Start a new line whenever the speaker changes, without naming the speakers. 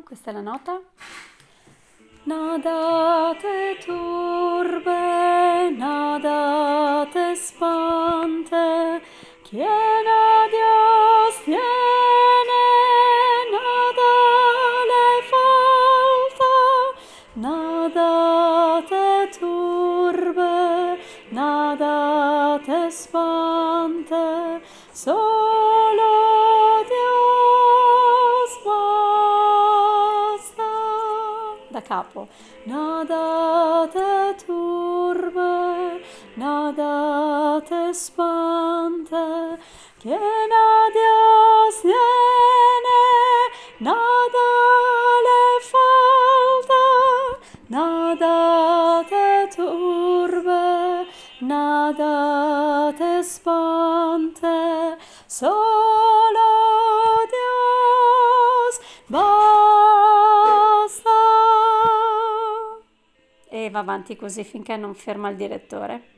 questa è la nota. Nada te turbe, nada te spante, quien a Dios tiene, nada le falta, nada te turbe, nada te spante, solo Dios basta. Da capo. Nada te turbe, nada te spante, quien a Dios tiene, nada le falta, nada te turbe, nada te spante, solo Dios basta. E va avanti così finché non ferma il direttore.